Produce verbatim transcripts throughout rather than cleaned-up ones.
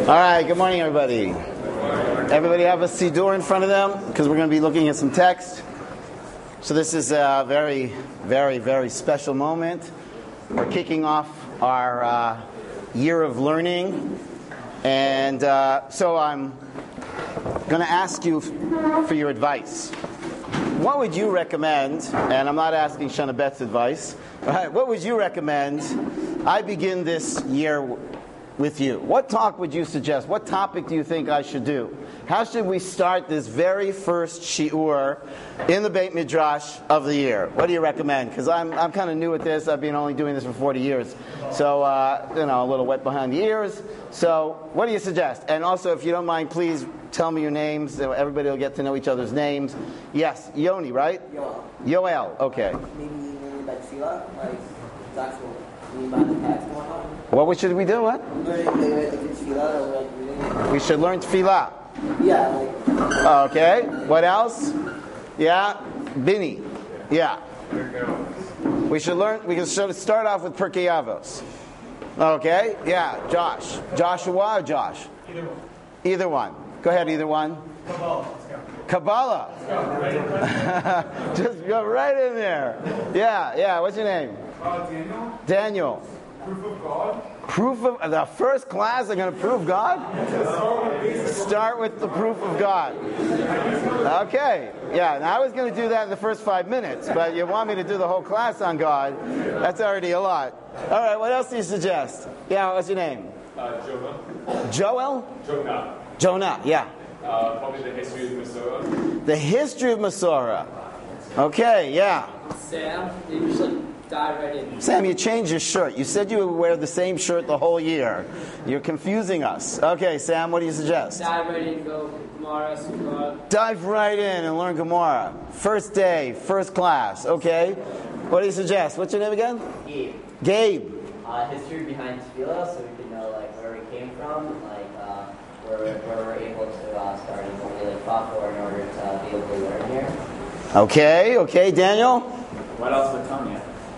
All right, good morning, everybody. Everybody have a Siddur in front of them because we're going to be looking at some text. So this is a very, very, very special moment. We're kicking off our uh, year of learning. And uh, so I'm going to ask you f- for your advice. What would you recommend, and I'm not asking Shana Bet's advice, right, what would you recommend I begin this year with you? What talk would you suggest? What topic do you think I should do? How should we start this very first shiur in the Beit Midrash of the year? What do you recommend? Because I'm I'm kind of new at this. I've been only doing this for forty years. So, uh, you know, a little wet behind the ears. So, what do you suggest? And also, if you don't mind, please tell me your names. So everybody will get to know each other's names. Yes, Yoni, right? Yoel. Yoel, okay. Maybe learning by tefillah, like that's what we mean by the text going on. What should we do? What? Learning like, like tefillah or like reading. We should learn tefillah. Yeah, like. Okay. What else? Yeah. Bini. Yeah. We should learn. We should start off with Pirkei Avos. Okay. Yeah. Josh. Joshua or Josh? Either one. Either one. Go ahead. Either one. Kabbalah. Kabbalah. Just go right in there. Yeah. Yeah. What's your name? Uh, Daniel. Daniel. Proof of God. Proof of the first class. They're going to prove God. Start with the proof of God. Okay. Yeah. Now I was going to do that in the first five minutes, but you want me to do the whole class on God? That's already a lot. All right. What else do you suggest? Yeah. What's your name? Uh, Jonah. Joel. Jonah. Jonah. Yeah. Uh, probably the history of Masorah. The history of Masorah. Okay. Yeah. Sam, you just like dive right in. Sam, you changed your shirt. You said you would wear the same shirt the whole year. You're confusing us. Okay, Sam, what do you suggest? Dive right in, go Gemara, Sukkot. Dive right in and learn Gemara. First day, first class. Okay. What do you suggest? What's your name again? Gabe. Gabe. Uh, history behind tefillah, so we can know like where we came from, and, like uh, where, where we're able to uh, start and what we like fought for in order to be able to learn here. Okay, okay, Daniel. What else with Tanya?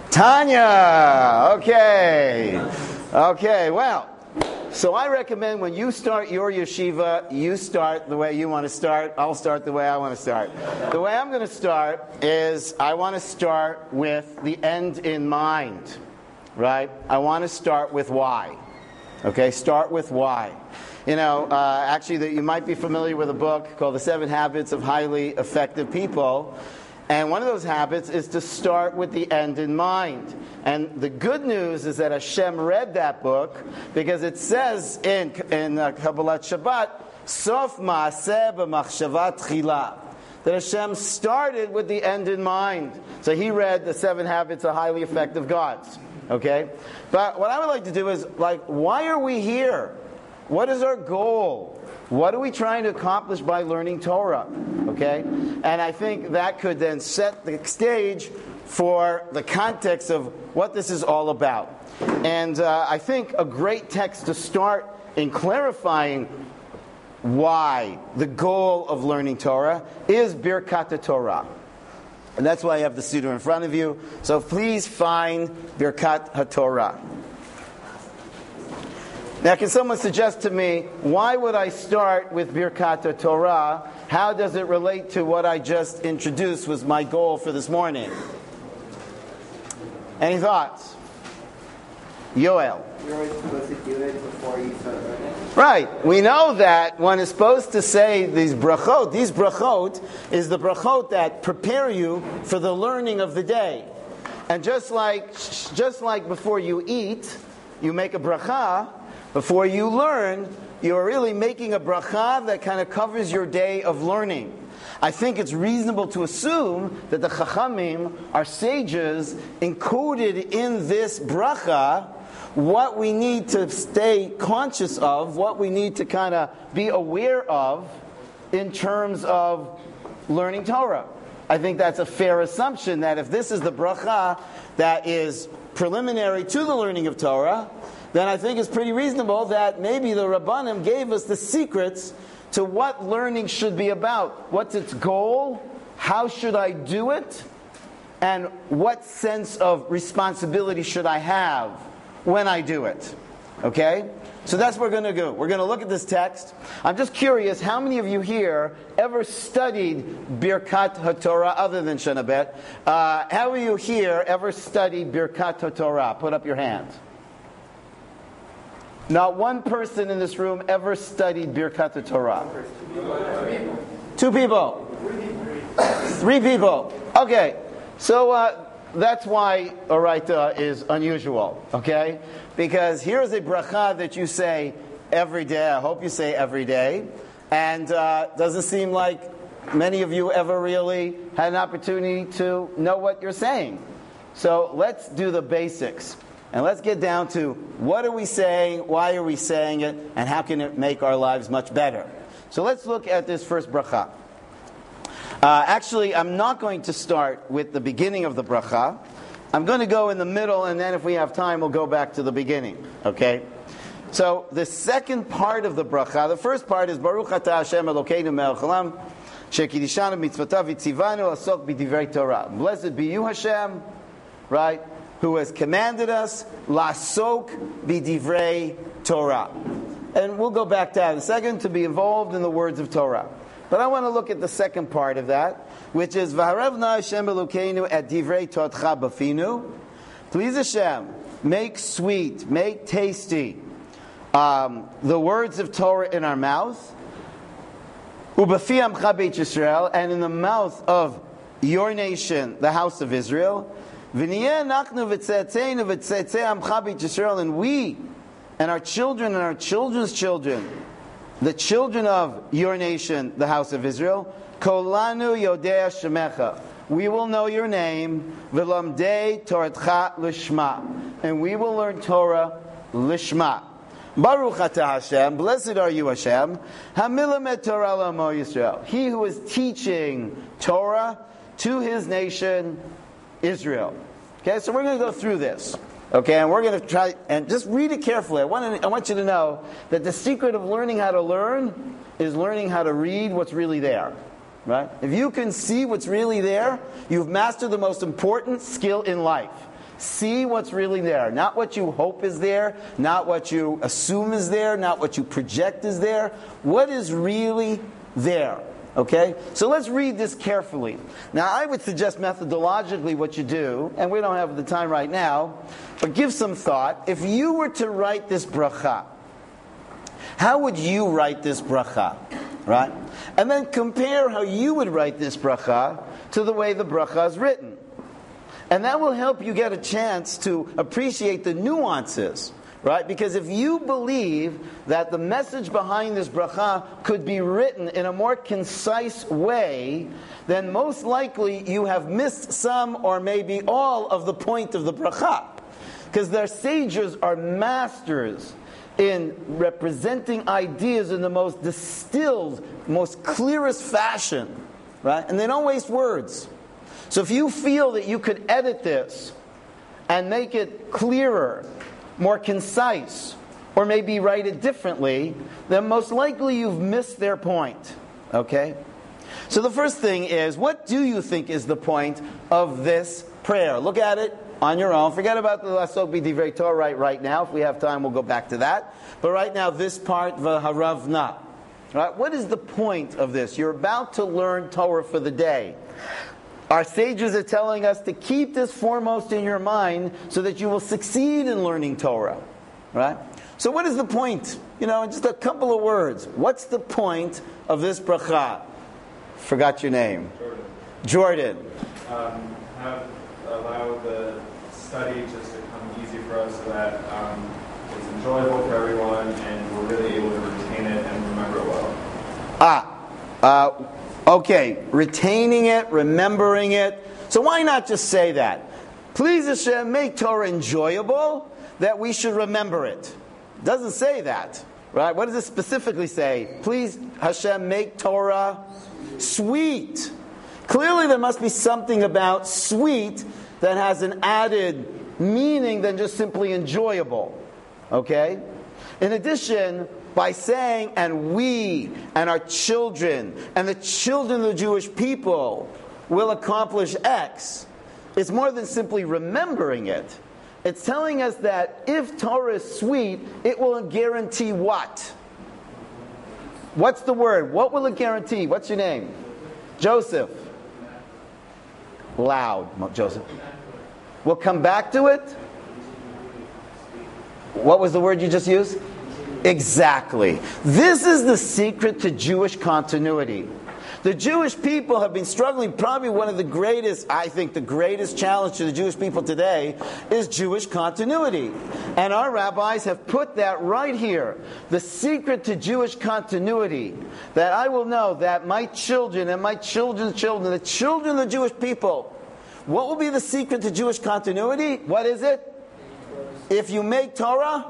Tanya. Okay. Okay, well, so I recommend when you start your yeshiva, you start the way you want to start. I'll start the way I want to start. The way I'm going to start is I want to start with the end in mind, right? I want to start with why. Okay, start with why. You know, uh, actually, that you might be familiar with a book called The Seven Habits of Highly Effective People. And one of those habits is to start with the end in mind. And the good news is that Hashem read that book because it says in, in uh, Kabbalat Shabbat, Sof ma'aseh b'machshavat tchila, that Hashem started with the end in mind. So he read the Seven Habits of Highly Effective Gods. Okay? But what I would like to do is, like, why are we here? What is our goal? What are we trying to accomplish by learning Torah? Okay? And I think that could then set the stage for the context of what this is all about. And uh, I think a great text to start in clarifying why the goal of learning Torah is Birkat Torah. And that's why I have the Siddur in front of you. So please find Birkat HaTorah. Now, can someone suggest to me, why would I start with Birkat Torah? How does it relate to what I just introduced was my goal for this morning? Any thoughts? Yoel. You're always supposed to do it before you start learning. Right. We know that one is supposed to say these brachot. These brachot is the brachot that prepare you for the learning of the day. And just like, just like before you eat, you make a bracha. Before you learn, you're really making a bracha that kind of covers your day of learning. I think it's reasonable to assume that the Chachamim, our sages, encoded in this bracha what we need to stay conscious of, what we need to kind of be aware of in terms of learning Torah. I think that's a fair assumption that if this is the bracha that is preliminary to the learning of Torah, then I think it's pretty reasonable that maybe the Rabbanim gave us the secrets to what learning should be about. What's its goal? How should I do it? And what sense of responsibility should I have when I do it? Okay? So that's what we're going to do. We're going to look at this text. I'm just curious, how many of you here ever studied Birkat HaTorah other than Shana Bet? Uh, how many of you here ever studied Birkat HaTorah? Put up your hand. Not one person in this room ever studied Birkat HaTorah. Two people. Three people. Okay. So uh, that's why Oraita is unusual. Okay? Because here's a bracha that you say every day. I hope you say every day. And uh, doesn't seem like many of you ever really had an opportunity to know what you're saying. So let's do the basics. And let's get down to what are we saying, why are we saying it, and how can it make our lives much better. So let's look at this first bracha. Uh, actually, I'm not going to start with the beginning of the bracha. I'm going to go in the middle, and then if we have time, we'll go back to the beginning. Okay? So the second part of the bracha, the first part is Baruch Ata Hashem Elokeinu Melech Haolam, Shekidishanu Mitzvotav V'tzivanu Asok B'divrei Torah. Blessed be you, Hashem, right? Who has commanded us Lasok B'divrei Torah. And we'll go back to that in a second, to be involved in the words of Torah. But I want to look at the second part of that, which is V'harevna Hashem Elokeinu et divrei Torah b'finu. Please Hashem, make sweet, make tasty um, the words of Torah in our mouth. U'b'fi amcha Beit Yisrael, and in the mouth of your nation, the house of Israel. V'niyeh nachnu v'tze'etzeinu v'tze'etzei amcha Beit Yisrael, and we and our children and our children's children, the children of your nation, the house of Israel, kolanu yodea shemecha. We will know your name, v'lamdei toratcha lishma, and we will learn Torah lishma. Baruch Ata Hashem, blessed are you Hashem, hamilamet Torah l'amo Yisrael. He who is teaching Torah to his nation, Israel. Okay, so we're going to go through this. Okay, and we're going to try, and just read it carefully. I want, to, I want you to know that the secret of learning how to learn is learning how to read what's really there. Right? If you can see what's really there, you've mastered the most important skill in life. See what's really there. Not what you hope is there, not what you assume is there, not what you project is there. What is really there? Okay? So let's read this carefully. Now, I would suggest methodologically what you do, and we don't have the time right now, but give some thought. If you were to write this bracha, how would you write this bracha? Right? And then compare how you would write this bracha to the way the bracha is written. And that will help you get a chance to appreciate the nuances. Right? Because if you believe that the message behind this bracha could be written in a more concise way, then most likely you have missed some or maybe all of the point of the bracha. Because their sages are masters in representing ideas in the most distilled, most clearest fashion. Right? And they don't waste words. So if you feel that you could edit this and make it clearer, more concise, or maybe write it differently, then most likely you've missed their point. Okay? So the first thing is, what do you think is the point of this prayer? Look at it on your own. Forget about the Lasok B'divrei Torah right, right now. If we have time, we'll go back to that. But right now, this part, V'haravna. Right? What is the point of this? You're about to learn Torah for the day. Our sages are telling us to keep this foremost in your mind so that you will succeed in learning Torah. Right? So what is the point? You know, in just a couple of words. What's the point of this bracha? Forgot your name. Jordan. Jordan. Um, have allowed the study just to come easy for us so that um, it's enjoyable for everyone and we're really able to retain it and remember it well. Ah. Uh, Okay, retaining it, remembering it. So why not just say that? Please Hashem, make Torah enjoyable, that we should remember it. It doesn't say that, right? What does it specifically say? Please Hashem, make Torah sweet. Clearly there must be something about sweet that has an added meaning than just simply enjoyable. Okay? In addition, by saying, and we, and our children, and the children of the Jewish people will accomplish X, it's more than simply remembering it. It's telling us that if Torah is sweet, it will guarantee what? What's the word? What will it guarantee? What's your name? Joseph. Loud, Joseph. We'll come back to it. What was the word you just used? Exactly. This is the secret to Jewish continuity. The Jewish people have been struggling. Probably one of the greatest, I think the greatest challenge to the Jewish people today is Jewish continuity. And our rabbis have put that right here. The secret to Jewish continuity, that I will know that my children and my children's children, the children of the Jewish people, what will be the secret to Jewish continuity? What is it? If you make Torah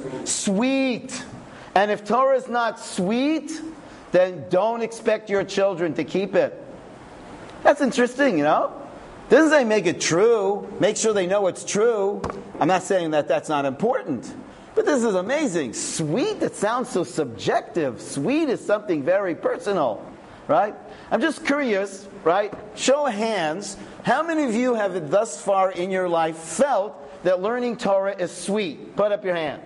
sweet. And if Torah is not sweet, then don't expect your children to keep it. That's interesting, you know? Doesn't say make it true. Make sure they know it's true. I'm not saying that that's not important. But this is amazing. Sweet, it sounds so subjective. Sweet is something very personal, right? I'm just curious, right? Show of hands. How many of you have thus far in your life felt that learning Torah is sweet? Put up your hand.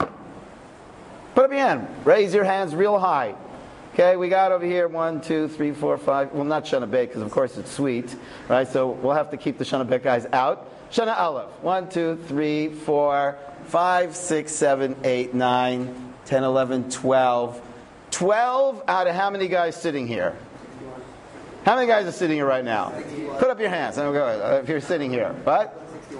Put up your hand. Raise your hands real high. Okay, we got over here one, two, three, four, five. Well, not Shana Beit, because of course it's sweet, right? So we'll have to keep the Shana Beit guys out. Shana Aleph. One, two, three, four, five, six, seven, eight, nine, ten, eleven, twelve. Twelve out of how many guys sitting here? How many guys are sitting here right now? Put up your hands. If you're sitting here, what?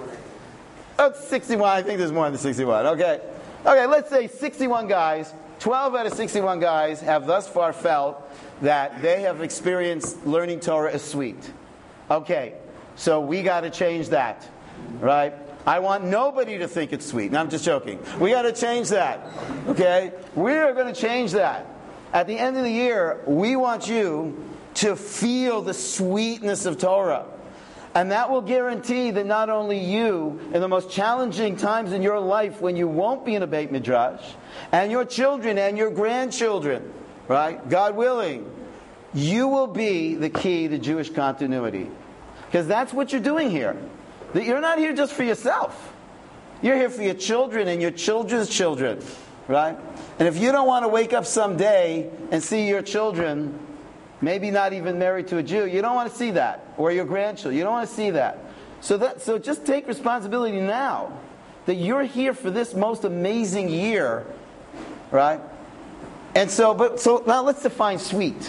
Oh, it's sixty-one. I think there's more than sixty-one. Okay. Okay, let's say sixty-one guys. twelve out of sixty-one guys have thus far felt that they have experienced learning Torah as sweet. Okay, so we got to change that, right? I want nobody to think it's sweet. No, I'm just joking. We got to change that, okay? We are going to change that. At the end of the year, we want you to feel the sweetness of Torah. And that will guarantee that not only you, in the most challenging times in your life when you won't be in a Beit Midrash, and your children and your grandchildren, right, God willing, you will be the key to Jewish continuity. Because that's what you're doing here. That you're not here just for yourself. You're here for your children and your children's children, right? And if you don't want to wake up someday and see your children maybe not even married to a Jew, you don't want to see that. Or your grandchildren, you don't want to see that. So that so just take responsibility now that you're here for this most amazing year, right? And so, but so now let's define sweet.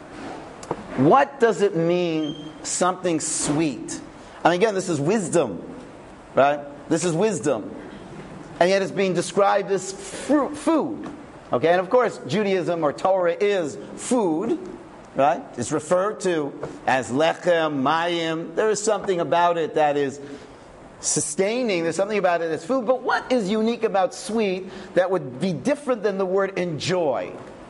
What does it mean, something sweet? And again, this is wisdom, right? This is wisdom. And yet it's being described as fruit, food. Okay, and of course, Judaism or Torah is food. Right? It's referred to as lechem, mayim. There is something about it that is sustaining. There's something about it that's food. But what is unique about sweet that would be different than the word enjoy?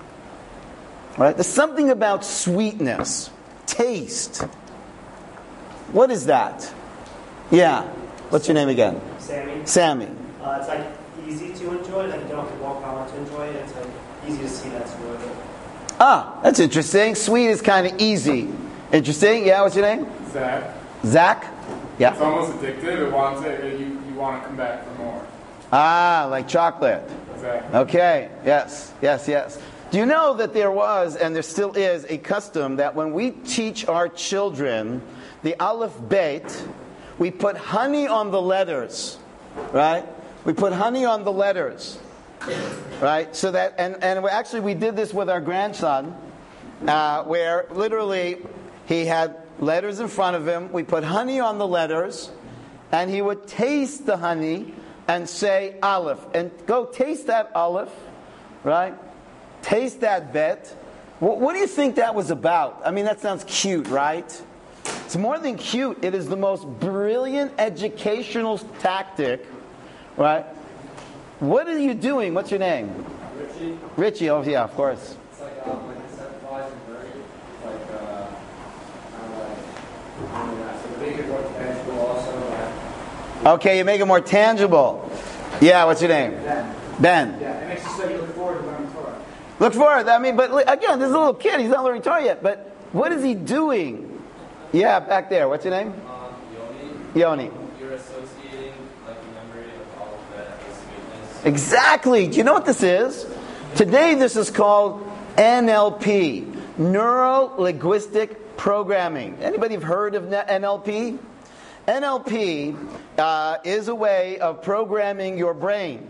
Right? There's something about sweetness, taste. What is that? Yeah. What's your name again? Sammy. Sammy. Uh, it's like easy to enjoy. Like you don't have to walk around to enjoy it. It's like easy to see that's good. Ah, that's interesting. Sweet is kind of easy. Interesting. Yeah, what's your name? Zach. Zach? Yeah. It's almost addictive. It wants it. You, you want to come back for more. Ah, like chocolate. Exactly. Okay. Yes. Yes, yes. Do you know that there was, and there still is, a custom that when we teach our children the Aleph Beit, we put honey on the letters. Right? We put honey on the letters. Right, so that and and we actually we did this with our grandson, uh, where literally he had letters in front of him. We put honey on the letters, and he would taste the honey and say Aleph, and go taste that Aleph, right? Taste that Bet. What, what do you think that was about? I mean, that sounds cute, right? It's more than cute. It is the most brilliant educational tactic, right? What are you doing? What's your name? Richie. Richie, oh yeah, of course. It's like um, like incentivized and very like uh, kind of like so make it more tangible also. Like, Okay, you make it more tangible. Yeah, what's your name? Ben. Ben. Yeah, it makes you so you look forward to learning Torah. Look forward. I mean, but li- again, this is a little kid. He's not learning Torah yet. But what is he doing? Yeah, back there. What's your name? um, Yoni, Yoni. you're associating like the memory of Exactly. Do you know what this is? Today this is called N L P, Neuro-Linguistic Programming. Anybody have heard of N L P? N L P uh, is a way of programming your brain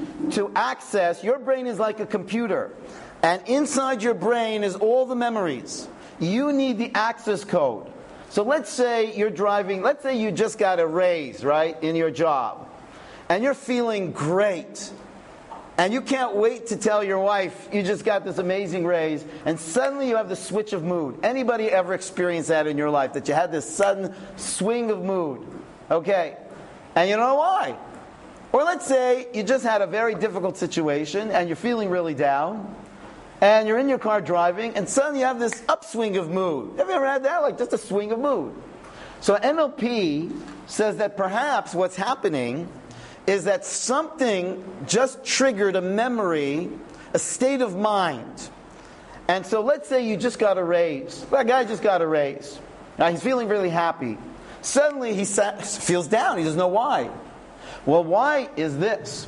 to access. Your brain is like a computer, and inside your brain is all the memories. You need the access code. So let's say you're driving, let's say you just got a raise, right, in your job, and you're feeling great. And you can't wait to tell your wife you just got this amazing raise, and suddenly you have the switch of mood. Anybody ever experienced that in your life, that you had this sudden swing of mood? Okay. And you don't know why. Or let's say you just had a very difficult situation and you're feeling really down, and you're in your car driving, and suddenly you have this upswing of mood. Have you ever had that? Like just a swing of mood. So N L P says that perhaps what's happening is that something just triggered a memory, a state of mind. And so let's say you just got a raise. That guy just got a raise. Now he's feeling really happy. Suddenly he feels down. He doesn't know why. Well, why is this?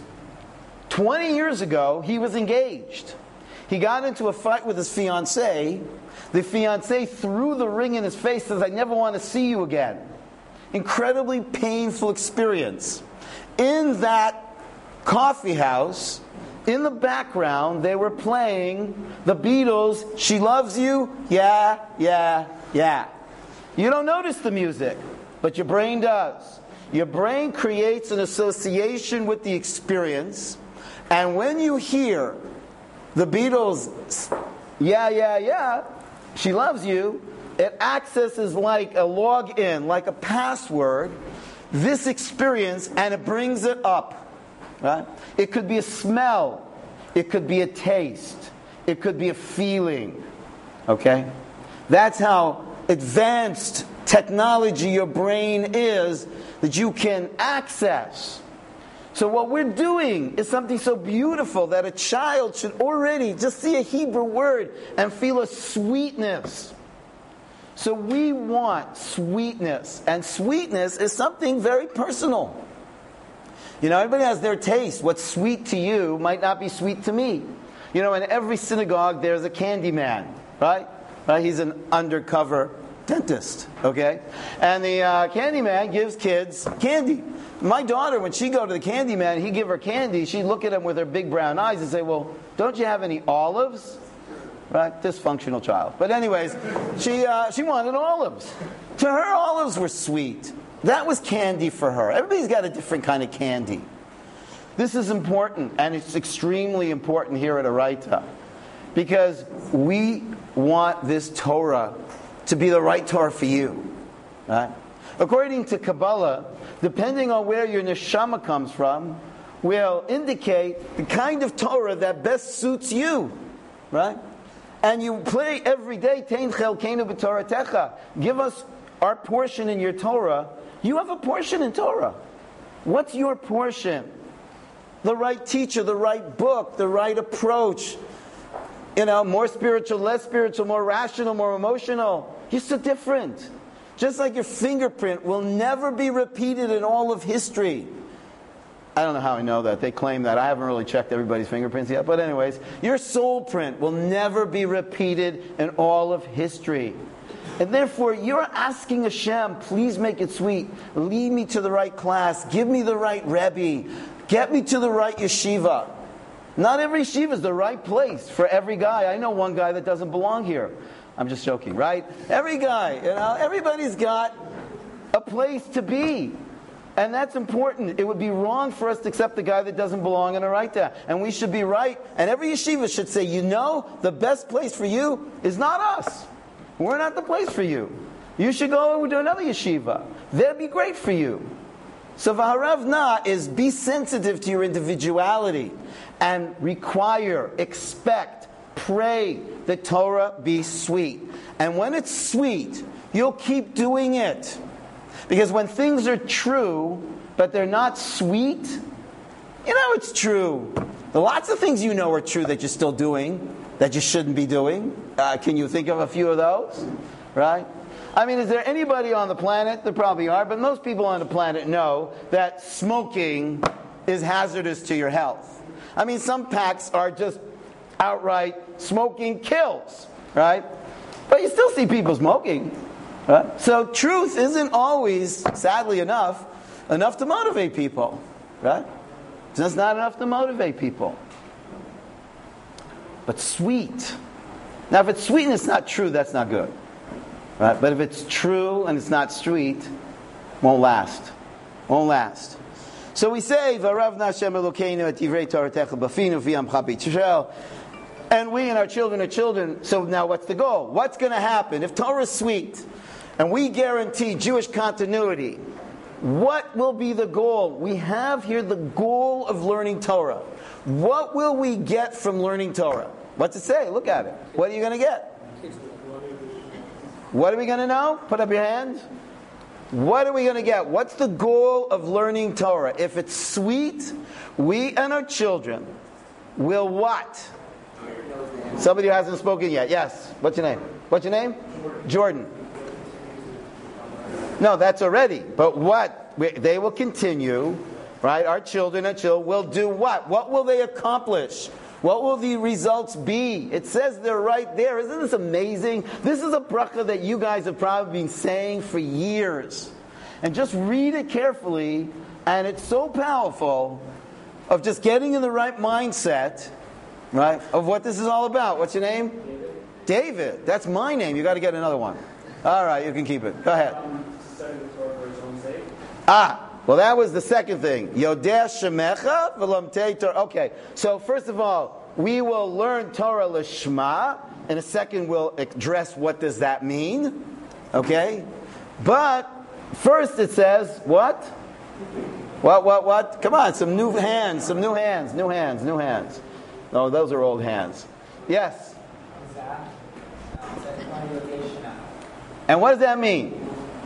twenty years ago, he was engaged. He got into a fight with his fiancée. The fiancée threw the ring in his face, says, "I never want to see you again." Incredibly painful experience. In that coffee house, in the background, they were playing the Beatles' "She Loves You," yeah, yeah, yeah. You don't notice the music, but your brain does. Your brain creates an association with the experience, and when you hear the Beatles' "Yeah, yeah, yeah, she loves you," it accesses like a login, like a password, this experience, and it brings it up. Right? It could be a smell. It could be a taste. It could be a feeling. Okay? That's how advanced technology your brain is, that you can access. So what we're doing is something so beautiful that a child should already just see a Hebrew word and feel a sweetness. So we want sweetness, and sweetness is something very personal. You know, everybody has their taste. What's sweet to you might not be sweet to me. You know, in every synagogue there's a candy man, right? Right? He's an undercover dentist, okay? And the uh, candy man gives kids candy. My daughter, when she go to the candy man, he'd give her candy, she'd look at him with her big brown eyes and say, "Well, don't you have any olives?" Right? Dysfunctional child. But anyways, she uh, she wanted olives. To her, olives were sweet. That was candy for her. Everybody's got a different kind of candy. This is important, and it's extremely important here at Araita, because we want this Torah to be the right Torah for you. Right? According to Kabbalah, depending on where your neshama comes from, will indicate the kind of Torah that best suits you. Right? And you pray every day, Tein chelkeinu b'toratecha. Give us our portion in your Torah. You have a portion in Torah. What's your portion? The right teacher, the right book, the right approach. You know, more spiritual, less spiritual, more rational, more emotional. You're so different. Just like your fingerprint will never be repeated in all of history. I don't know how I know that. They claim that. I haven't really checked everybody's fingerprints yet. But anyways, your soul print will never be repeated in all of history. And therefore, you're asking Hashem, please make it sweet. Lead me to the right class. Give me the right Rebbe. Get me to the right yeshiva. Not every yeshiva is the right place for every guy. I know one guy that doesn't belong here. I'm just joking, right? Every guy, you know, everybody's got a place to be. And that's important. It would be wrong for us to accept the guy that doesn't belong in a right there. And we should be right. And every yeshiva should say, you know, the best place for you is not us. We're not the place for you. You should go to another yeshiva. That'd be great for you. So Vaharav Na is be sensitive to your individuality and require, expect, pray that Torah be sweet. And when it's sweet, you'll keep doing it. Because when things are true, but they're not sweet, you know it's true. There are lots of things you know are true that you're still doing, that you shouldn't be doing. Uh, can you think of a few of those? Right? I mean, is there anybody on the planet? There probably are, but most people on the planet know that smoking is hazardous to your health. I mean, some packs are just outright smoking kills, right? But you still see people smoking, right? So truth isn't always, sadly enough, enough to motivate people, right? It's just not enough to motivate people. But sweet. Now, if it's sweet and it's not true, that's not good, right? But if it's true and it's not sweet, won't last. Won't last. So we say, "V'aravna Hashem Elokeinu et divrei Toratecha b'finu v'yamcha b'Yisrael," and we and our children are children. So now, what's the goal? What's going to happen if Torah is sweet, and we guarantee Jewish continuity? What will be the goal? We have here the goal of learning Torah. What will we get from learning Torah? What's it say? Look at it. What are you going to get? What are we going to know? Put up your hand. What are we going to get? What's the goal of learning Torah? If it's sweet, we and our children will what? Somebody who hasn't spoken yet. Yes. What's your name? What's your name? Jordan. No, that's already. But what? We, they will continue, right? Our children and children will do what? What will they accomplish? What will the results be? It says they're right there. Isn't this amazing? This is a bracha that you guys have probably been saying for years. And just read it carefully, and it's so powerful of just getting in the right mindset, right, of what this is all about. What's your name? David. David. That's my name. You got to get another one. All right, you can keep it. Go ahead. Ah, well, that was the second thing. Yodeh Shemecha v'lamtei Torah. Okay, so first of all, we will learn Torah Lishma. In a second, we'll address what does that mean. Okay? But first it says, what? What, what, what? Come on, some new hands, some new hands, new hands, new hands. No, those are old hands. Yes? And what does that mean?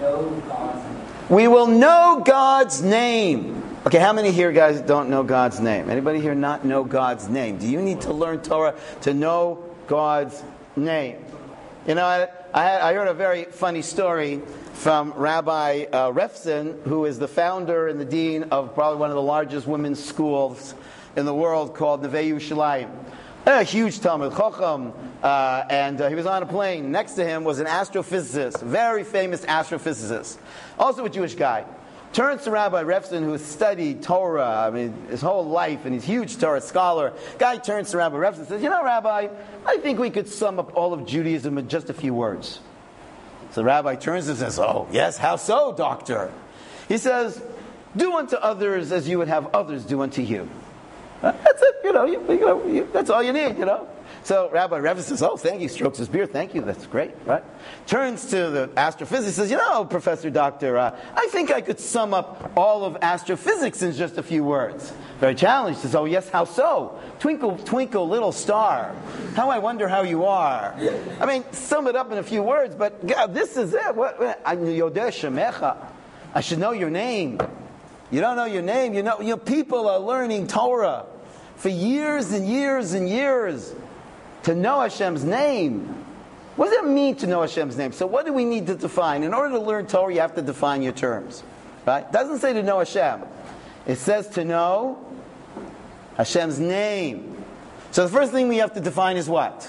We will know God's name. Okay, how many here guys don't know God's name? Anybody here not know God's name? Do you need to learn Torah to know God's name? You know, I, I, I heard a very funny story from Rabbi uh, Refson, who is the founder and the dean of probably one of the largest women's schools in the world called Nevei Yerushalayim. A huge Talmud Chacham, uh, and uh, he was on a plane. Next to him was an astrophysicist, very famous astrophysicist, also a Jewish guy. Turns to Rabbi Refson, who has studied Torah, I mean, his whole life, and he's a huge Torah scholar. Guy turns to Rabbi Refson and says, "You know, Rabbi, I think we could sum up all of Judaism in just a few words." So the Rabbi turns and says, "Oh, yes, how so, doctor?" He says, "Do unto others as you would have others do unto you." Uh, that's it, you know, you, you know you, that's all you need, you know. So Rabbi Refson says, "Oh, thank you," strokes his beard, "Thank you, that's great," right? Turns to the astrophysicist, says, "You know, Professor Doctor, uh, I think I could sum up all of astrophysics in just a few words." Very challenged, says, "Oh, yes, how so? Twinkle, twinkle, little star, how I wonder how you are." I mean, sum it up in a few words, but God, this is it. What, I Yodeh Shemecha. I should know your name. You don't know your name. You know, you know, people are learning Torah for years and years and years to know Hashem's name. What does it mean to know Hashem's name? So what do we need to define? In order to learn Torah, you have to define your terms. Right? It doesn't say to know Hashem. It says to know Hashem's name. So the first thing we have to define is what?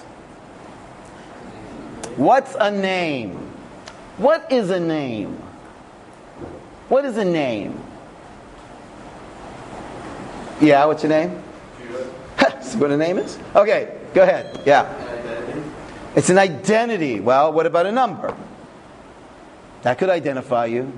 What's a name? What is a name? What is a name? Yeah, what's your name? See what a name is? Okay, go ahead. Yeah. It's an identity. Well, what about a number? That could identify you.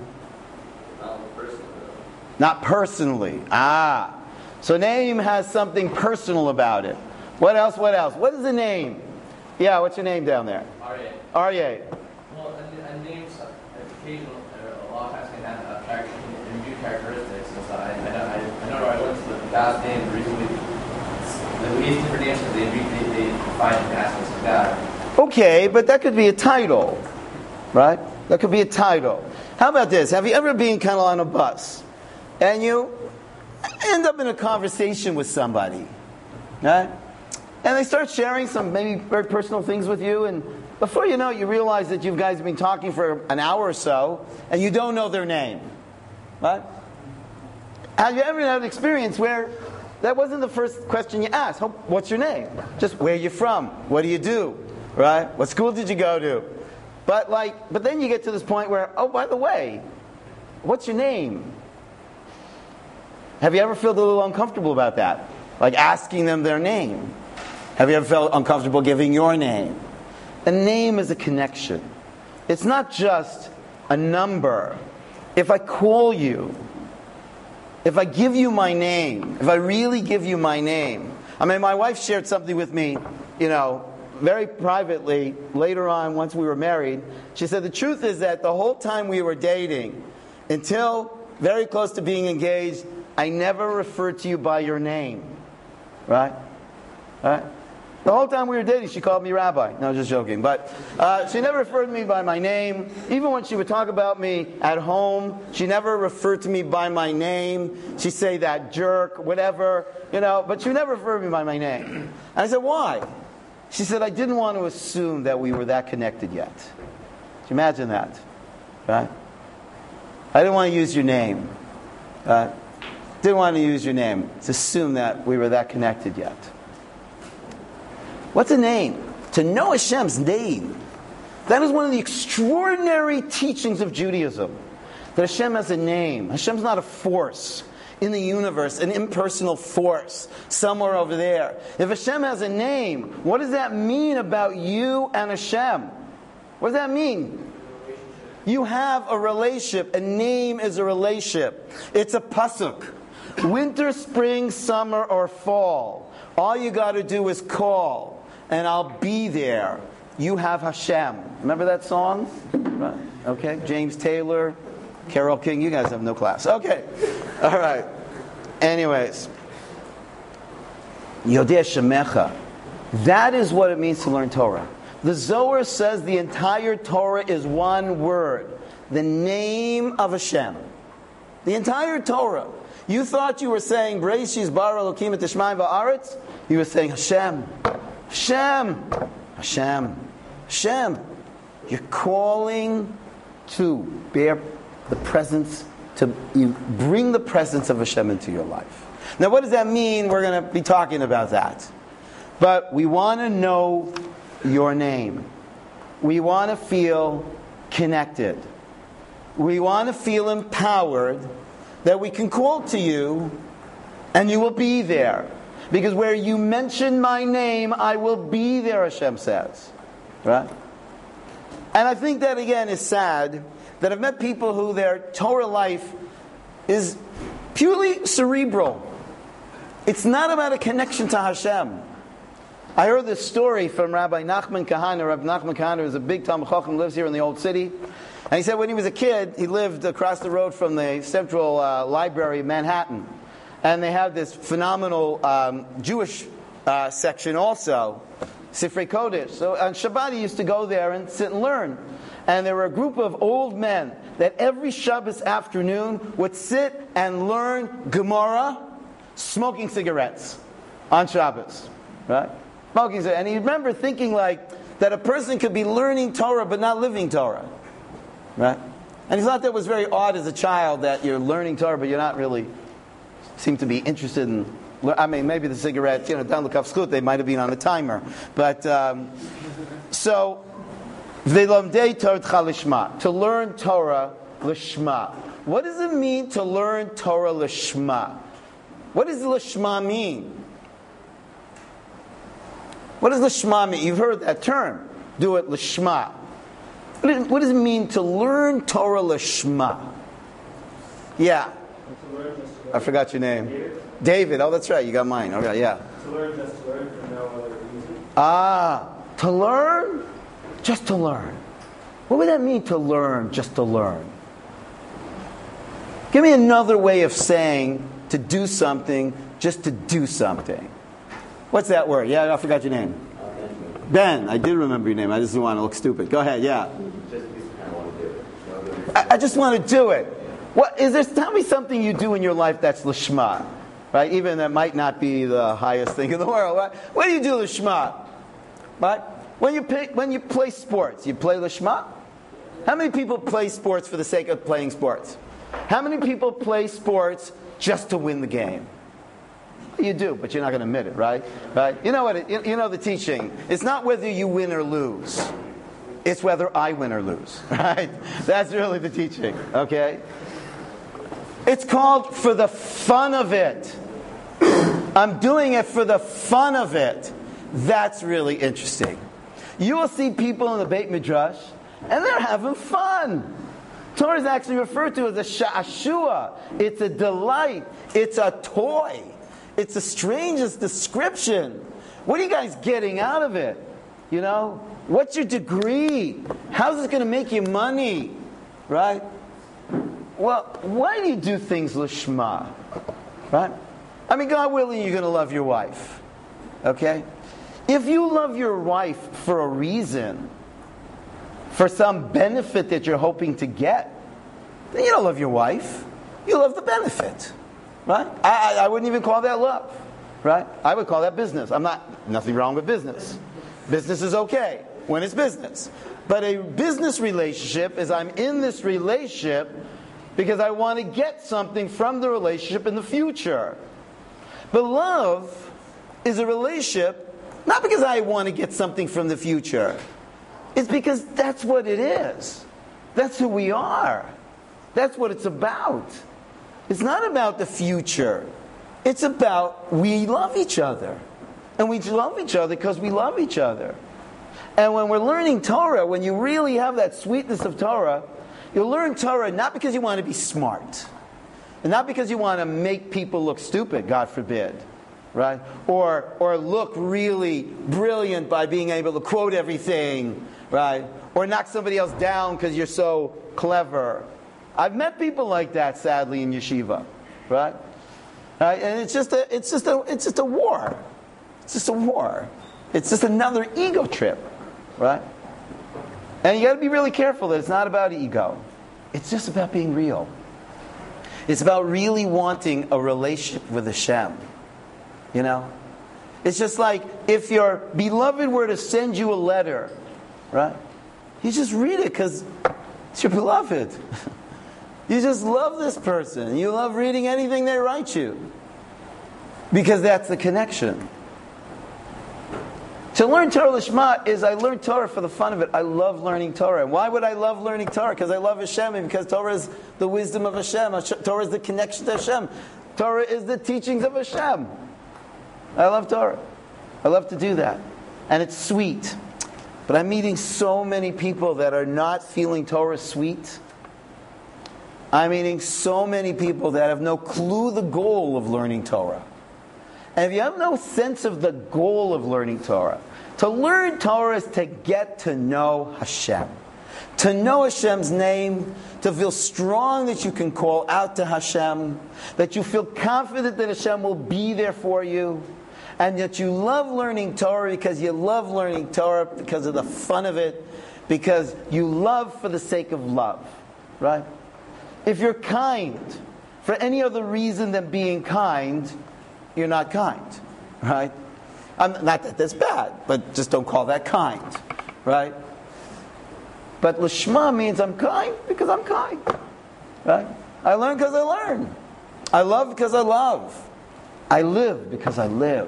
Not personally. Ah. So name has something personal about it. What else? What else? What is a name? Yeah, what's your name down there? Aryeh. Aryeh. Well, a, a name's occasional, a lot of times can have attraction and new characteristics. And so I, I know I, I know I went to the God's name recently. We use different names because they, they, they define aspects of God. Okay, but that could be a title, right? That could be a title. How about this? Have you ever been kind of on a bus and you end up in a conversation with somebody, right? And they start sharing some maybe very personal things with you, and before you know it, you realize that you guys have been talking for an hour or so, and you don't know their name, right? Have you ever had an experience where that wasn't the first question you asked? What's your name? Just where you from? What do you do? Right? What school did you go to? But like, but then you get to this point where, oh, by the way, what's your name? Have you ever felt a little uncomfortable about that? Like asking them their name? Have you ever felt uncomfortable giving your name? A name is a connection. It's not just a number. If I call you, if I give you my name, if I really give you my name. I mean, my wife shared something with me, you know, very privately, later on, once we were married. She said, the truth is that the whole time we were dating, until very close to being engaged, I never referred to you by your name. Right? Right? The whole time we were dating, she called me Rabbi. No, just joking. But uh, she never referred to me by my name. Even when she would talk about me at home, she never referred to me by my name. She'd say that jerk, whatever, you know, but she never referred to me by my name. And I said, why? She said, I didn't want to assume that we were that connected yet. Can you imagine that? Right? I didn't want to use your name. Right? Didn't want to use your name. To assume that we were that connected yet. What's a name? To know Hashem's name. That is one of the extraordinary teachings of Judaism. That Hashem has a name. Hashem's not a force in the universe, an impersonal force somewhere over there. If Hashem has a name, what does that mean about you and Hashem? What does that mean? You have a relationship. A name is a relationship. It's a pasuk. Winter, spring, summer, or fall. All you got to do is call, and I'll be there. You have Hashem. Remember that song? Right. Okay. James Taylor, Carole King. You guys have no class. Okay. All right. Anyways. Yodeh Shemecha. That is what it means to learn Torah. The Zohar says the entire Torah is one word. The name of Hashem. The entire Torah. You thought you were saying Breishis bara Elokim et Shemaim va'aretz? You were saying Hashem. Hashem. Hashem. Hashem. You're calling to bear the presence, to you bring the presence of Hashem into your life. Now what does that mean? We're going to be talking about that. But we want to know your name. We want to feel connected. We want to feel empowered that we can call to you and you will be there. Because where you mention my name, I will be there, Hashem says. Right? And I think that again is sad that I've met people who their Torah life is purely cerebral. It's not about a connection to Hashem. I heard this story from Rabbi Nachman Kahana. Rabbi Nachman Kahana is a big Talmid Chacham, lives here in the Old City. And he said when he was a kid, he lived across the road from the Central uh, Library in Manhattan. And they have this phenomenal um, Jewish uh, section also, Sifrei Kodesh. So on Shabbat he used to go there and sit and learn. And there were a group of old men that every Shabbos afternoon would sit and learn Gemara, smoking cigarettes on Shabbos. Right? Smoking cigarettes. And he remember thinking like that a person could be learning Torah but not living Torah. Right? And he thought that was very odd as a child that you're learning Torah but you're not really seem to be interested in. I mean, maybe the cigarettes, you know, down the cuff skut, they might have been on a timer. But, um, so, V'lomdei Torah l'shma, to learn Torah l'shma. What does it mean to learn Torah l'shma? What does l'shma mean? What does l'shma mean? You've heard that term. Do it l'shma. What does it mean to learn Torah l'shma? Yeah. I forgot your name. David. David. Oh, that's right. You got mine. Okay, yeah. To learn just to learn for no other reason. Ah, to learn? Just to learn. What would that mean to learn, just to learn? Give me another way of saying to do something, just to do something. What's that word? Yeah, I forgot your name. Ben. I did remember your name. I just didn't want to look stupid. Go ahead, yeah. I, I just want to do it. What is there? Tell me something you do in your life that's l'shma, right? Even that might not be the highest thing in the world. Right? What do you do l'shma? Right? When you pick, when you play sports, you play l'shma. How many people play sports for the sake of playing sports? How many people play sports just to win the game. You do, but you're not going to admit it, right? Right? You know what? It, you, you know the teaching. It's not whether you win or lose. It's whether I win or lose, right? That's really the teaching, okay? It's called for the fun of it. I'm doing it for the fun of it. That's really interesting. You will see people in the Beit Midrash, and they're having fun. Torah is actually referred to as a sha'ashua. It's a delight. It's a toy. It's the strangest description. What are you guys getting out of it? You know? What's your degree? How's this going to make you money? Right? Well, why do you do things lishma? Right? I mean, God willing, you're going to love your wife. Okay? If you love your wife for a reason, for some benefit that you're hoping to get, then you don't love your wife. You love the benefit. Right? I, I, I wouldn't even call that love. Right? I would call that business. I'm not, nothing wrong with business. Business is okay when it's business. But a business relationship is I'm in this relationship because I want to get something from the relationship in the future. But love is a relationship not because I want to get something from the future. It's because that's what it is. That's who we are. That's what it's about. It's not about the future. It's about we love each other. And we love each other because we love each other. And when we're learning Torah, when you really have that sweetness of Torah, you'll learn Torah not because you want to be smart. And not because you want to make people look stupid, God forbid. Right? Or or look really brilliant by being able to quote everything. Right? Or knock somebody else down because you're so clever. I've met people like that, sadly, in yeshiva. Right? Right? And it's just a it's just a it's just a war. It's just a war. It's just another ego trip. Right? And you got to be really careful that it's not about ego. It's just about being real. It's about really wanting a relationship with Hashem. You know? It's just like if your beloved were to send you a letter, right? You just read it because it's your beloved. You just love this person. You love reading anything they write you. Because that's the connection. To learn Torah Lishma is I learn Torah for the fun of it. I love learning Torah. Why would I love learning Torah? Because I love Hashem and because Torah is the wisdom of Hashem. Torah is the connection to Hashem. Torah is the teachings of Hashem. I love Torah. I love to do that. And it's sweet. But I'm meeting so many people that are not feeling Torah sweet. I'm meeting so many people that have no clue the goal of learning Torah. And if you have no sense of the goal of learning Torah, to learn Torah is to get to know Hashem. To know Hashem's name, to feel strong that you can call out to Hashem, that you feel confident that Hashem will be there for you, and that you love learning Torah because you love learning Torah because of the fun of it, because you love for the sake of love. Right? If you're kind for any other reason than being kind, you're not kind, right? I'm, not that that's bad, but just don't call that kind, right? But lishma means I'm kind because I'm kind, right? I learn because I learn. I love because I love. I live because I live.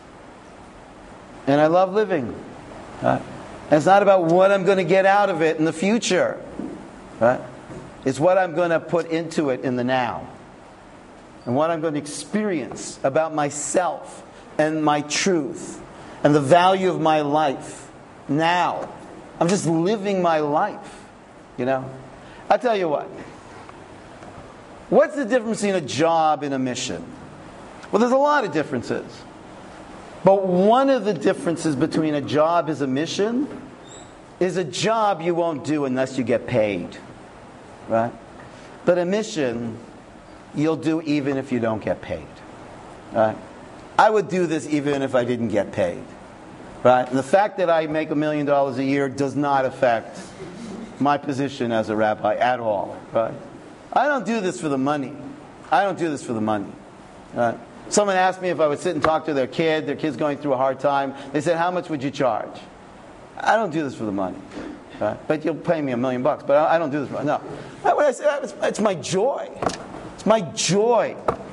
And I love living. Right? And it's not about what I'm going to get out of it in the future, right? It's what I'm going to put into it in the now. And what I'm going to experience about myself and my truth and the value of my life now. I'm just living my life, you know. I'll tell you what. What's the difference between a job and a mission? Well, there's a lot of differences. But one of the differences between a job and a mission is a job you won't do unless you get paid, right? But a mission you'll do even if you don't get paid. Right? I would do this even if I didn't get paid. Right? And the fact that I make a million dollars a year does not affect my position as a rabbi at all. Right? I don't do this for the money. I don't do this for the money. Right? Someone asked me if I would sit and talk to their kid. Their kid's going through a hard time. They said, how much would you charge? I don't do this for the money. Right? But you'll pay me a million bucks. But I don't do this for no. What I say, it's my joy. It's my joy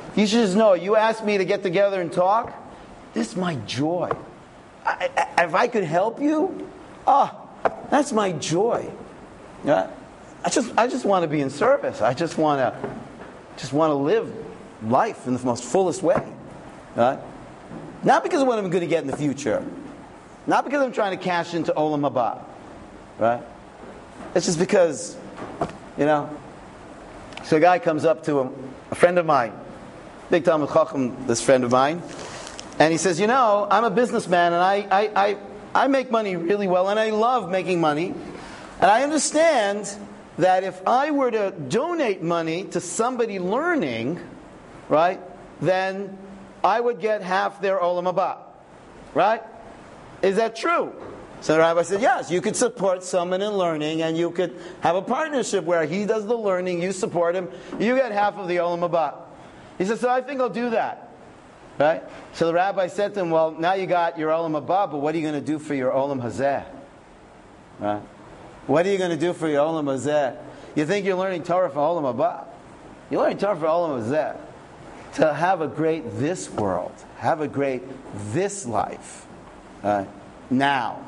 You should just know, you asked me to get together and talk, this is my joy. I, I, if I could help you, oh, that's my joy. Yeah? I just I just want to be in service. I just want to just want to live life in the most fullest way. Right? Not because of what I'm going to get in the future. Not because I'm trying to cash into Olam Haba. Right? It's just because, you know. So a guy comes up to a, a friend of mine, big Talmud Chacham, this friend of mine, and he says, you know, I'm a businessman and I, I, I, I make money really well and I love making money. And I understand that if I were to donate money to somebody learning, right, then I would get half their Olam Haba. Right? Is that true? So the rabbi said, yes, you could support someone in learning and you could have a partnership where he does the learning, you support him, you get half of the Olam Haba. He said, so I think I'll do that. Right? So the rabbi said to him, well, now you got your Olam Haba, but what are you going to do for your Olam Hazeh? Right? What are you going to do for your Olam Hazeh? You think you're learning Torah for Olam Haba? You're learning Torah for Olam Hazeh. To have a great this world. Have a great this life. Uh, now.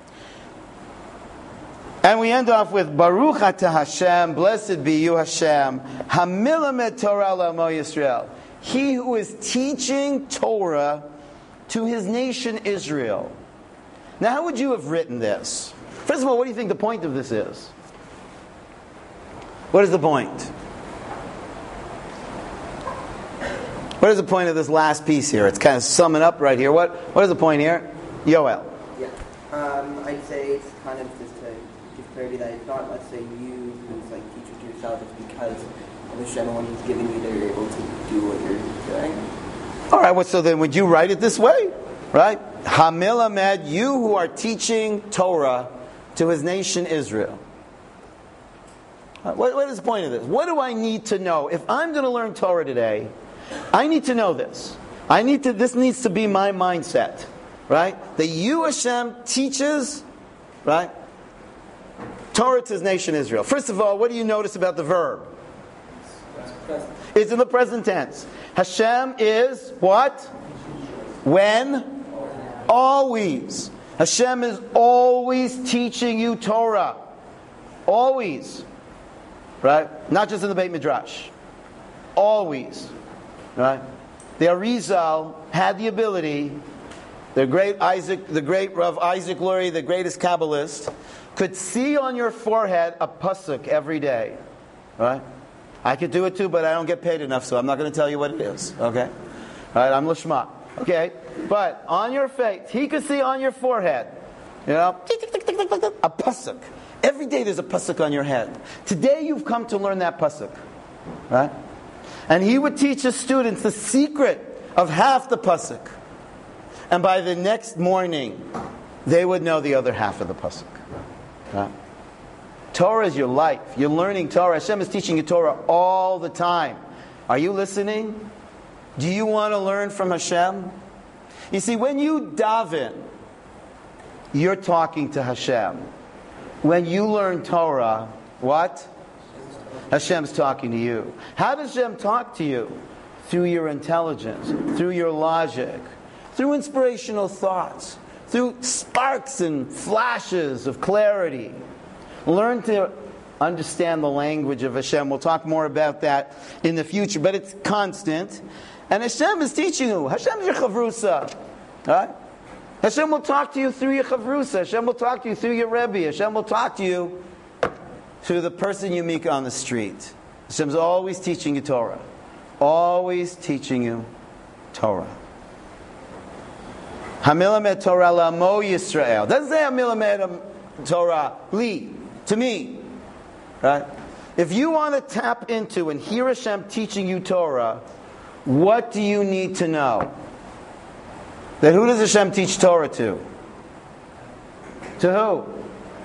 And we end off with Baruch Atah Hashem, blessed be you Hashem, Hamilamed Torah L'Amo Yisrael. He who is teaching Torah to his nation Israel. Now how would you have written this? First of all, what do you think the point of this is? What is the point? What is the point of this last piece here? It's kind of summing up right here. What What is the point here? Yoel. Yeah. Um, I'd say it's kind of just to give clarity that it's not, let's say, you who's like teacher to yourself. It's because of the Shem, when He's giving you that you're able to do what you're doing. All right, well, so then would you write it this way? Right? Hamil Ahmed, you who are teaching Torah to his nation Israel. What, what is the point of this? What do I need to know? If I'm going to learn Torah today, I need to know this. I need to. This needs to be my mindset, right? That you, Hashem, teaches, right, Torah to his nation Israel. First of all, what do you notice about the verb? It's in the present tense. Hashem is what? When? Always. Hashem is always teaching you Torah. Always. Right? Not just in the Beit Midrash. Always. Right? The Arizal had the ability, the great Isaac, the great Rav Isaac Lurie, the greatest Kabbalist, could see on your forehead a pasuk every day. Right? I could do it too, but I don't get paid enough, so I'm not going to tell you what it is. Okay? Right? I'm Lishma. Okay? But on your face, he could see on your forehead, you know, a pasuk. Every day there's a pasuk on your head. Today you've come to learn that pasuk. Right? And he would teach his students the secret of half the pasuk. And by the next morning, they would know the other half of the pasuk. Right? Torah is your life. You're learning Torah. Hashem is teaching you Torah all the time. Are you listening? Do you want to learn from Hashem? You see, when you daven, you're talking to Hashem. When you learn Torah, what? Hashem's talking to you. How does Hashem talk to you? Through your intelligence, through your logic, through inspirational thoughts, through sparks and flashes of clarity. Learn to understand the language of Hashem. We'll talk more about that in the future, but it's constant. And Hashem is teaching you. Hashem is your chavrusa. Right? Hashem will talk to you through your chavrusa. Hashem will talk to you through your Rebbe. Hashem will talk to you through the person you meet on the street. Hashem's always teaching you Torah. Always teaching you Torah. Hamilamed Torah L'Amo Yisrael. Doesn't say Hamilamed Torah Li, to me. Right? If you want to tap into and hear Hashem teaching you Torah, what do you need to know? That who does Hashem teach Torah to? To who?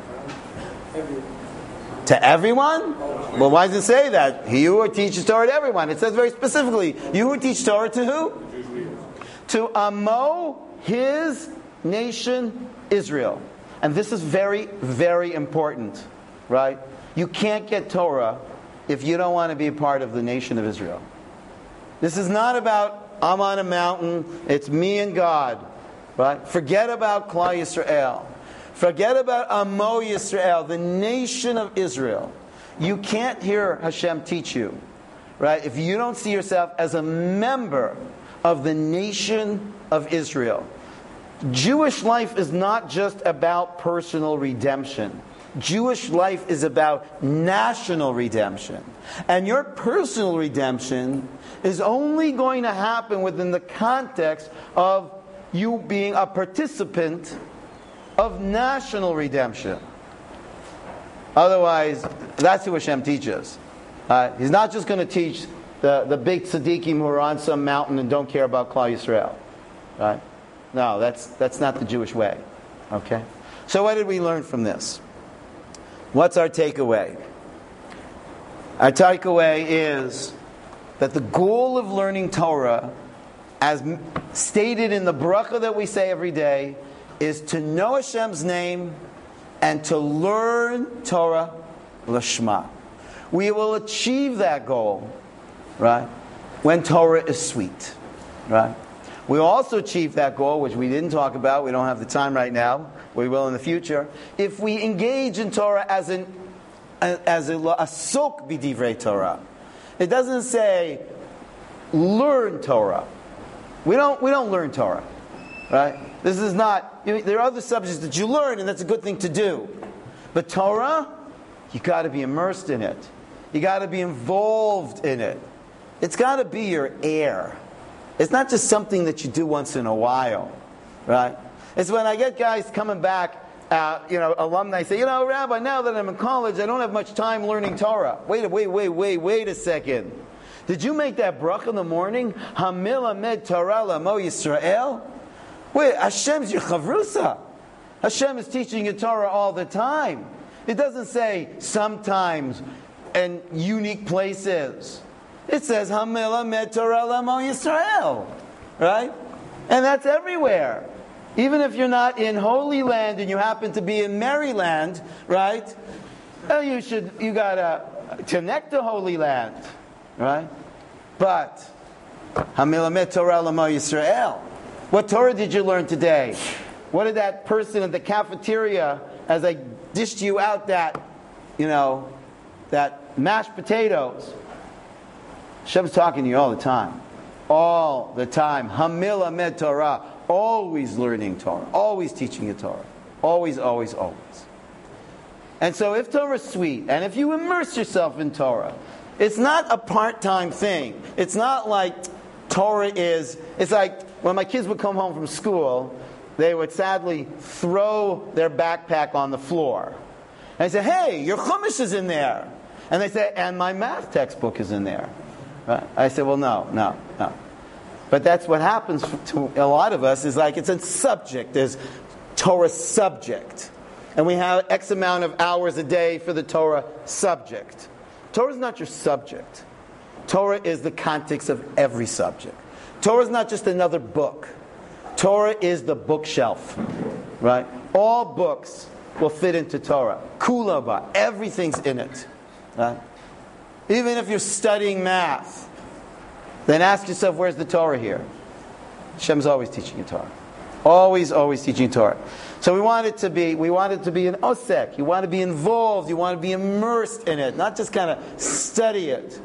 To everyone? Well, why does it say that? He who teaches Torah to everyone. It says very specifically, you who teach Torah to who? To Amo, his nation, Israel. And this is very, very important. Right? You can't get Torah if you don't want to be a part of the nation of Israel. This is not about, I'm on a mountain, it's me and God. Right? Forget about Klal Yisrael. Forget about Amo Yisrael, the nation of Israel. You can't hear Hashem teach you. Right? If you don't see yourself as a member of the nation of Israel. Jewish life is not just about personal redemption. Jewish life is about national redemption. And your personal redemption is only going to happen within the context of you being a participant of national redemption. Otherwise, that's who Hashem teaches. Uh, he's not just going to teach the, the big tzaddikim who are on some mountain and don't care about Klal Yisrael. Right? No, that's, that's not the Jewish way. Okay? So what did we learn from this? What's our takeaway? Our takeaway is that the goal of learning Torah, as stated in the bracha that we say every day, is to know Hashem's name and to learn Torah l'shma. We will achieve that goal, right, when Torah is sweet, right? We will also achieve that goal, which we didn't talk about. We don't have the time right now. We will in the future. If we engage in Torah as an as a asok b'divrei Torah, it doesn't say learn Torah. We don't we don't learn Torah, right? This is not. You know, there are other subjects that you learn, and that's a good thing to do. But Torah, you got to be immersed in it. You got to be involved in it. It's got to be your air. It's not just something that you do once in a while, right? It's when I get guys coming back, uh, you know, alumni say, you know, Rabbi, now that I'm in college, I don't have much time learning Torah. Wait, wait, wait, wait, wait a second. Did you make that bracha in the morning? Hamil Amed Torah L'Amo Yisrael? Wait, Hashem's your chavrusa. Hashem is teaching you Torah all the time. It doesn't say sometimes in unique places. It says Hamil Amed Torah L'Amo Yisrael, right? And that's everywhere. Even if you're not in Holy Land and you happen to be in Maryland, right? Well, you should you gotta connect to Holy Land, right? But Hamil Amed Torah L'Amo Yisrael. What Torah did you learn today? What did that person at the cafeteria, as I dished you out that, you know, that mashed potatoes? Hashem's talking to you all the time. All the time. Hamil Amed Torah. Always learning Torah. Always teaching you Torah. Always, always, always. And so if Torah is sweet, and if you immerse yourself in Torah, it's not a part-time thing. It's not like Torah is, it's like when my kids would come home from school, they would sadly throw their backpack on the floor. And I say, hey, your chumash is in there. And they say, and my math textbook is in there. Right? I say, well, no, no, no. But that's what happens to a lot of us, is like it's a subject. There's Torah subject. And we have X amount of hours a day for the Torah subject. Torah is not your subject. Torah is the context of every subject. Torah is not just another book. Torah is the bookshelf. Right? All books will fit into Torah. Kulava, everything's in it. Right? Even if you're studying math, then ask yourself, where's the Torah here? Hashem's always teaching you Torah. Always, always teaching Torah. So we want it to be, we want it to be an osek. You want to be involved. You want to be immersed in it. Not just kind of study it,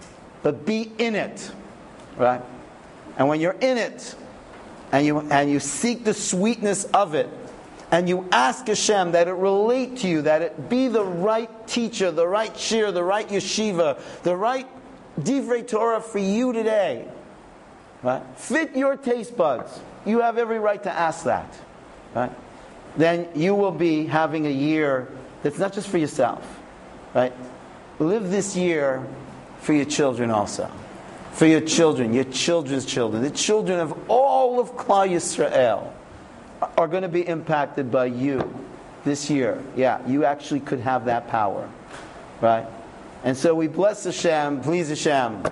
but be in it. Right? And when you're in it, and you and you seek the sweetness of it, and you ask Hashem that it relate to you, that it be the right teacher, the right shir, the right yeshiva, the right divrei Torah for you today. Right? Fit your taste buds. You have every right to ask that. Right? Then you will be having a year that's not just for yourself. Right? Live this year for your children also. For your children, your children's children. The children of all of Klal Yisrael are going to be impacted by you this year. Yeah, you actually could have that power. Right? And so we bless Hashem, please Hashem.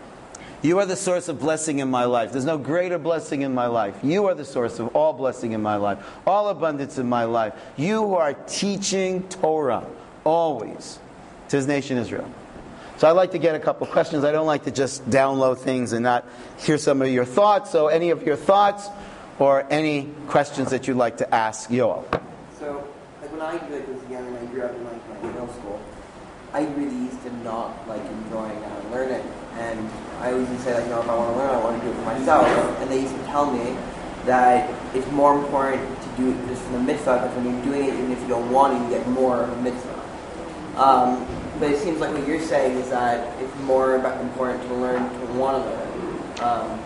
You are the source of blessing in my life. There's no greater blessing in my life. You are the source of all blessing in my life, all abundance in my life. You who are teaching Torah always to His nation Israel. So I'd like to get a couple questions. I don't like to just download things and not hear some of your thoughts. So any of your thoughts or any questions that you'd like to ask Yoel? So, like when I like, was young and I grew up in like my middle school, I really used to not like enjoying uh, learning. And I always used to say like, no, if I want to learn, I want to do it for myself. And they used to tell me that it's more important to do it just for the mitzvah, because when you're doing it, even if you don't want to, you get more of a mitzvah. Um, but it seems like what you're saying is that it's more about important to learn to want to learn.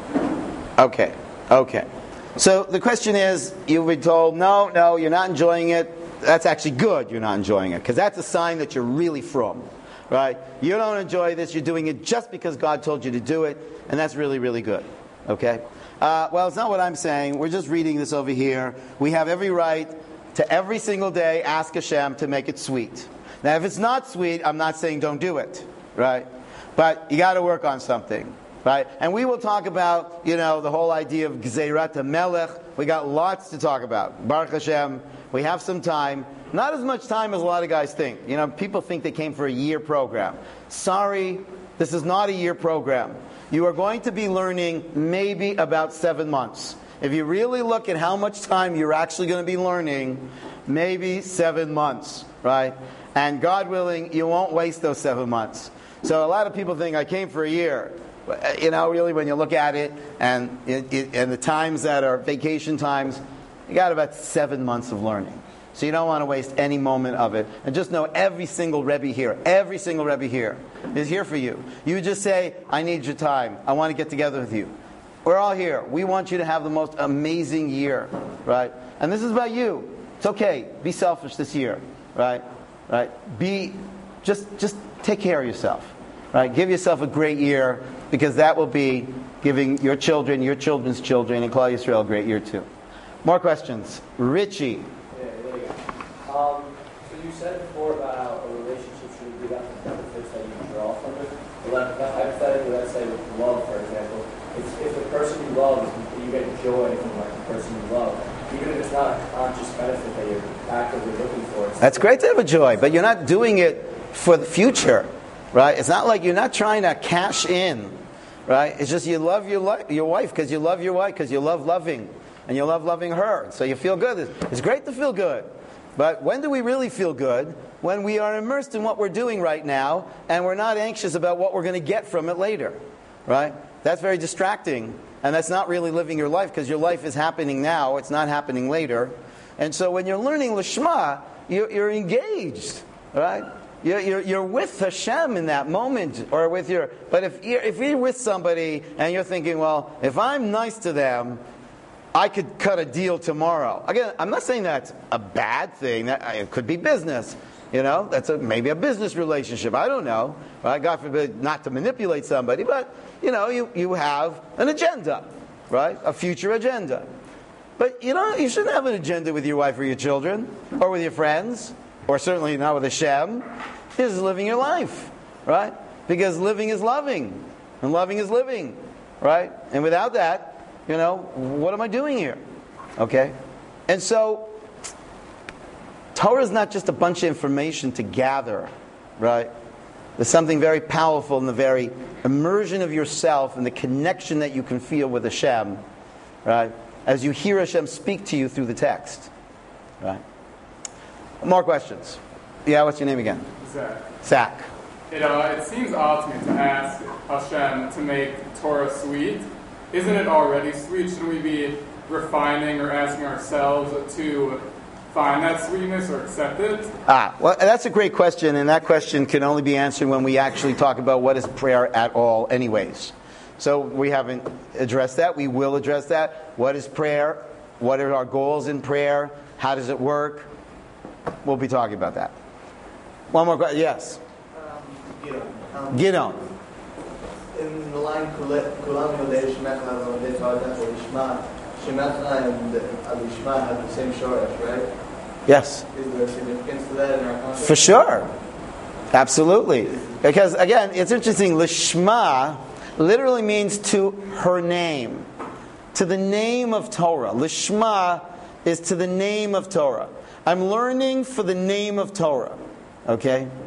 Um, okay, okay. So the question is, you've been told, no, no, you're not enjoying it. That's actually good you're not enjoying it, because that's a sign that you're really from, right? You don't enjoy this, you're doing it just because God told you to do it, and that's really, really good, okay? Uh, well, it's not what I'm saying. We're just reading this over here. We have every right to every single day ask Hashem to make it sweet. Now, if it's not sweet, I'm not saying don't do it, right? But you got to work on something, right? And we will talk about, you know, the whole idea of Gzeirat HaMelech. We got lots to talk about. Baruch Hashem, we have some time. Not as much time as a lot of guys think. You know, people think they came for a year program. Sorry, this is not a year program. You are going to be learning maybe about seven months. If you really look at how much time you're actually going to be learning, maybe seven months, right? And God willing, you won't waste those seven months. So a lot of people think, I came for a year. You know, really, when you look at it, and it, it, and the times that are vacation times, you got about seven months of learning. So you don't want to waste any moment of it. And just know every single Rebbe here, every single Rebbe here is here for you. You just say, I need your time. I want to get together with you. We're all here. We want you to have the most amazing year, right? And this is about you. It's okay. Be selfish this year, right? Right? Be, just, just take care of yourself, right? Give yourself a great year, because that will be giving your children, your children's children, and Klal Yisrael a great year too. More questions. Richie. Yeah, there you go. Um, so you said before about how a relationship should be about the benefits that you draw from it. But hypothetically, let's say with love, for example, if, if the person you love, you get joy from like the person you love, even if it's not a conscious benefit that you're actively looking for. That's great to have a joy, but you're not doing it for the future, right? It's not like you're not trying to cash in, right? It's just you love your li- your wife because you love your wife because you love loving. And you love loving her, so you feel good. It's great to feel good. But when do we really feel good? When we are immersed in what we're doing right now, and we're not anxious about what we're going to get from it later. Right? That's very distracting, and that's not really living your life, because your life is happening now, it's not happening later. And so when you're learning Lishma, you're, you're engaged. Right? You're, you're, you're with Hashem in that moment, or with your... But if you're, if you're with somebody, and you're thinking, well, if I'm nice to them, I could cut a deal tomorrow. Again, I'm not saying that's a bad thing. That, it could be business. You know, that's a, maybe a business relationship. I don't know. Right? God forbid not to manipulate somebody, but you know, you, you have an agenda, right? A future agenda. But you know, you shouldn't have an agenda with your wife or your children, or with your friends, or certainly not with Hashem. This is living your life, right? Because living is loving, and loving is living, right? And without that, you know, what am I doing here? Okay? And so, Torah is not just a bunch of information to gather, right? There's something very powerful in the very immersion of yourself and the connection that you can feel with Hashem, right? As you hear Hashem speak to you through the text, right? More questions? Yeah, what's your name again? Zach. Zach. It, uh, it seems odd to me to ask Hashem to make Torah sweet. Isn't it already sweet? Should we be refining or asking ourselves to find that sweetness or accept it? Ah, well, that's a great question, and that question can only be answered when we actually talk about what is prayer at all anyways. So we haven't addressed that. We will address that. What is prayer? What are our goals in prayer? How does it work? We'll be talking about that. One more question. Yes? Um, you know, um, Gidon. In the line, Kulam Yodei Shemecha Yodei Torah Lishma, Shemecha and Alishma have the same shoresh, right? Yes. Is there significance to that in our context? For sure. Absolutely. Because, again, it's interesting. Lishma literally means to her name. To the name of Torah. Lishma is to the name of Torah. I'm learning for the name of Torah. Okay?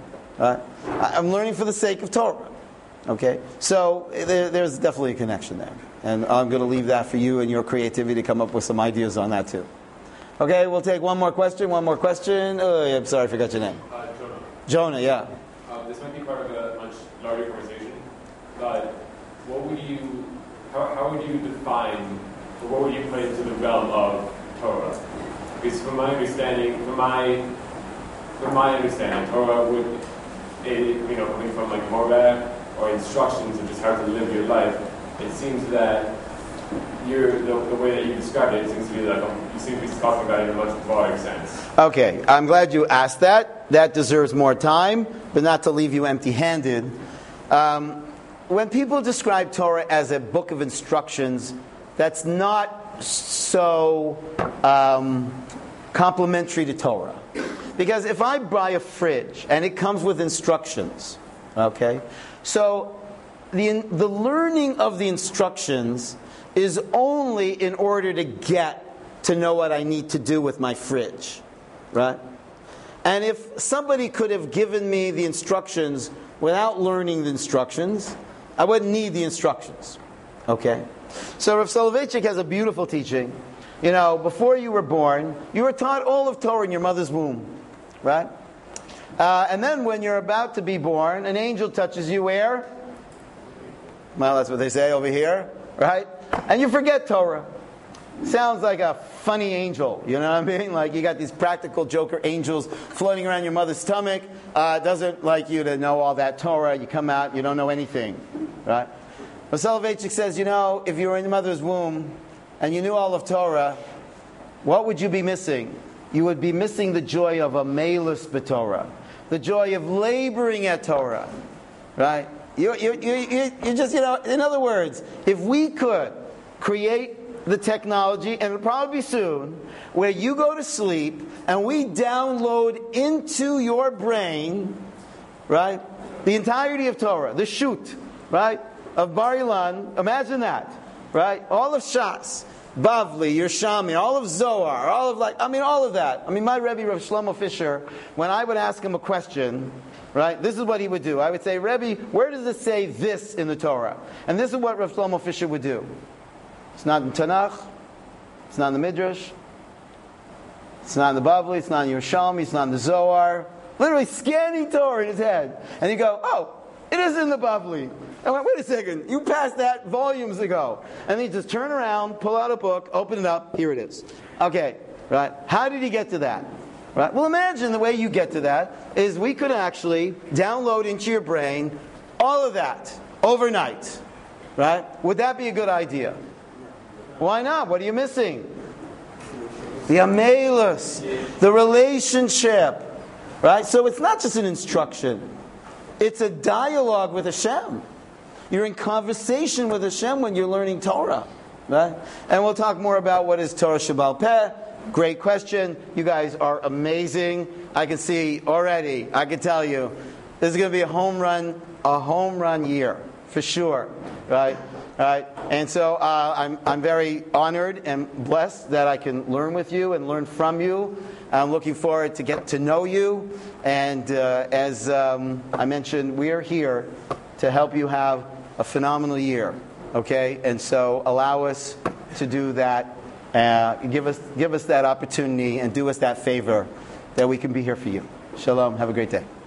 Right? I'm learning for the sake of Torah. Okay? So there, there's definitely a connection there. And I'm going to leave that for you and your creativity to come up with some ideas on that too. Okay, we'll take one more question, one more question. Oh, yeah, I'm sorry, I forgot your name. Uh, Jonah. Jonah, yeah. Uh, this might be part of a much larger conversation, but what would you, how, how would you define, or what would you put into the realm of Torah? Because from my understanding, from my, from my understanding, Torah would, it, you know, coming from like Moreh or instructions of just how to live your life, it seems that you're, the, the way that you described it, it seems to be like, um, you seem to be talking about it in a much broader sense. Okay, I'm glad you asked that. That deserves more time, but not to leave you empty-handed. Um, when people describe Torah as a book of instructions, that's not so um, complementary to Torah. Because if I buy a fridge and it comes with instructions, okay, so the the learning of the instructions is only in order to get to know what I need to do with my fridge, right? And if somebody could have given me the instructions without learning the instructions, I wouldn't need the instructions, okay? So Rav Soloveitchik has a beautiful teaching. You know, before you were born, you were taught all of Torah in your mother's womb, right? Uh, and then when you're about to be born, an angel touches you where? Well, that's what they say over here, right? And you forget Torah. Sounds like a funny angel, you know what I mean? Like you got these practical joker angels floating around your mother's stomach. Uh, doesn't like you to know all that Torah. You come out, you don't know anything, right? But Soloveitchik says, you know, if you were in your mother's womb and you knew all of Torah, what would you be missing? You would be missing the joy of a melus b'Torah, the joy of laboring at Torah, right? You, you, you, you, you just, you know, in other words, if we could create the technology, and it'll probably be soon, where you go to sleep and we download into your brain, right, the entirety of Torah, the shoot, right, of Bar Ilan. Imagine that, right? All of Shas, Bavli, Yerushalmi, all of Zohar, all of like, I mean, all of that. I mean, my Rebbe, Rav Shlomo Fisher, when I would ask him a question, right, this is what he would do. I would say, Rebbe, where does it say this in the Torah? And this is what Rav Shlomo Fisher would do. It's not in Tanakh. It's not in the Midrash. It's not in the Bavli. It's not in Yerushalmi. It's not in the Zohar. Literally scanning Torah in his head. And you go, oh, it is in the Bavli. I went, wait a second. You passed that volumes ago. And then you just turn around, pull out a book, open it up. Here it is. Okay, right. How did he get to that? Right. Well, imagine the way you get to that is we could actually download into your brain all of that overnight. Right? Would that be a good idea? Why not? What are you missing? The amelus, the relationship, right? So it's not just an instruction. It's a dialogue with Hashem. You're in conversation with Hashem when you're learning Torah, right? And we'll talk more about what is Torah Sheba'al Peh. Great question. You guys are amazing. I can see already, I can tell you, this is going to be a home run, a home run year, for sure, right? Right, and so uh, I'm I'm very honored and blessed that I can learn with you and learn from you. I'm looking forward to get to know you, and uh, as um, I mentioned, we are here to help you have a phenomenal year. Okay, and so allow us to do that. Uh, give us give us that opportunity and do us that favor that we can be here for you. Shalom. Have a great day.